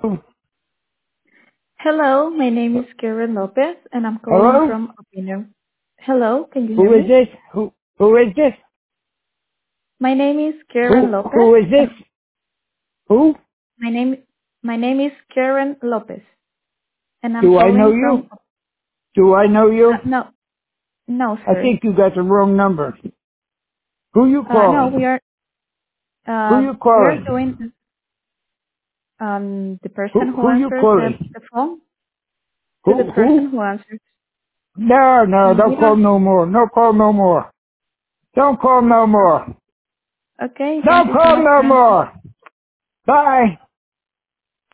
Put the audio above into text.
Hello, my name is Karen Lopez, and I'm calling Hello? from Opinion. Hello, can you hear Who is me? this? Who is this? My name is Karen Lopez, Who is and this? Who? my name my name is Karen Lopez, and I'm Do I know calling you? from. Do I know you? No, no, I sir. think you got the wrong number. Who you No, we calling? are Who you we are calling? doing the person who Who you answers calling? the phone to the Who? person who answers. No, We don't call don't. no more. No call no more. Don't call no more. Okay, thank Don't you so call much for no answering. more. Bye.